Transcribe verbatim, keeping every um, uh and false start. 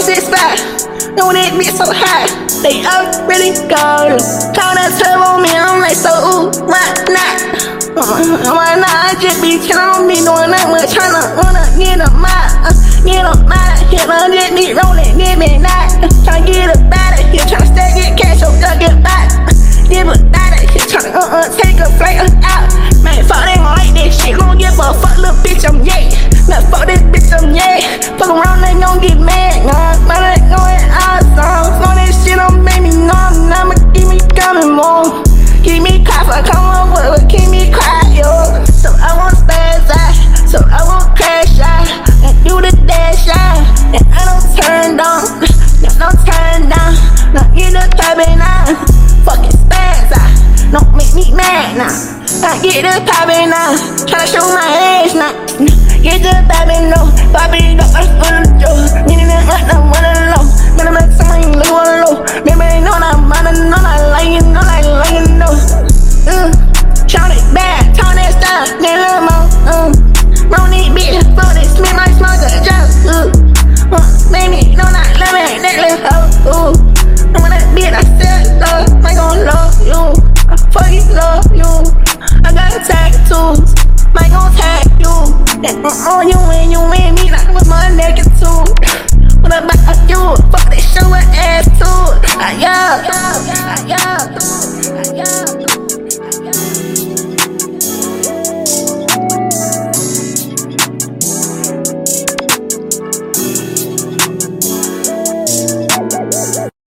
one six five. Know that bitch so high. They up really go. Count that turbo on me, I'm like, so ooh, why not? Why not? I just be chillin' on me, doing that much. Tryna wanna get a mile, uh, get a mile. Hit on just be rollin', give me that. Tryna get a body, here tryna stack it, cash, so duck it back. Give a body, here tryna uh uh take a flight out. Man, fuck, they gon' like this shit. Gon' give a fuck, little bitch, I'm yay. Man, fuck this bitch, I'm yay. Fuck around, they gon' get mad, nah. Man, they going awesome. Know this shit don't make me numb. I'ma keep me coming more. Keep me quiet, for come on, but keep me quiet, yo. So I won't spaz out, so I won't crash out, and do the dash out, and I don't turn down, no, don't turn down, no, get the poppin' out, fucking spaz out, don't make me mad now, I get the poppin' out, tryna show my age now, get the poppin' low, poppin' up, I'm on the door, getting it up, I'm on the low, gonna make some money.